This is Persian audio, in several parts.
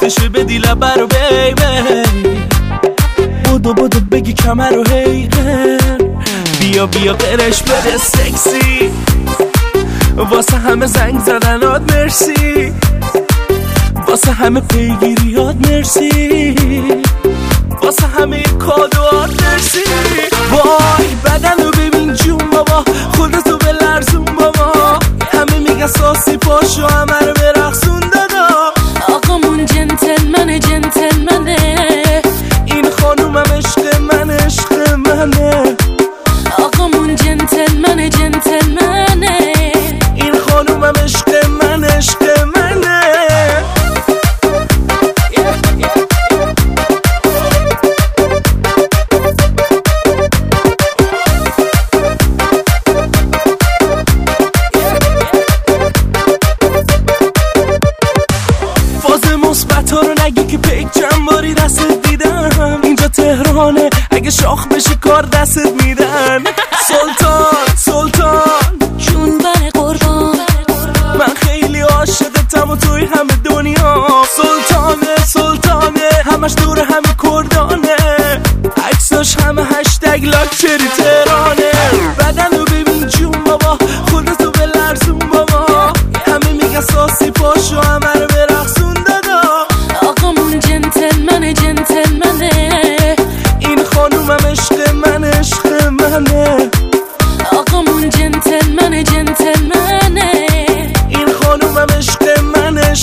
وقتشه بدی لبه رو بیبی، بودو بگی کمر رو هیغن، بیا قرش بده سکسی، واسه همه زنگ زدنات مرسی، واسه همه پیگیریات مرسی، واسه همه کادوات مرسی. وای بدن رو ببین جون بابا، خودتو بلرزون بابا، همه میگن ساسی پاشو همه رو برقصون دادا. آقامون جنتلمنه این خانومم عشق منه، آقامون جنتلمنه این خانومم عشق منه. مثبت رو نگی که پیک چند باری دستت دیدم، اینجا تهرانه اگه شاخ بشی کار دستت میدن. سلطان جون بر قربان، من خیلی عاشقتم و توی همه دنیا. سلطانه همش دور همه کردانه، عکساش همه هشتگ لاکچری تهرانه. بدن رو ببین جون بابا، خودتو بلرزون بابا، همه میگن ساسی پاشو همه رو برقصون دادا. آقامون جنتلمنه این خانومم عشق منه، آقامون جنتلمنه این خانومم عشق منه.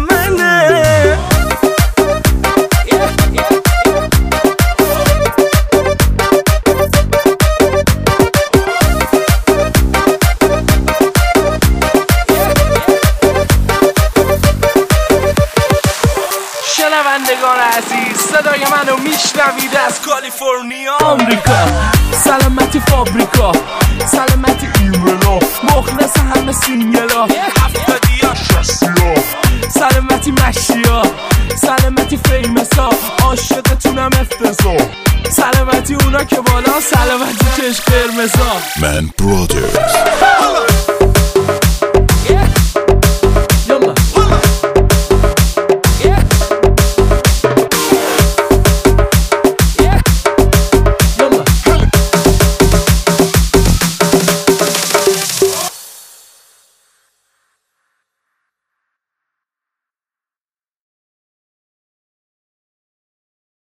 شنوندگان عزیز، صدای منو میشنوید از کالیفرنیا آمریکا، سلامتی فابریکا، سلامتی ایملا، مخلص همه سینگلا، 70 60، سلامتی مشیا، سلامتی فیمسا، عاشقتونم افتضاح، سلامتی اونا که بالا، سلامتی چشم قرمزا. من برادرز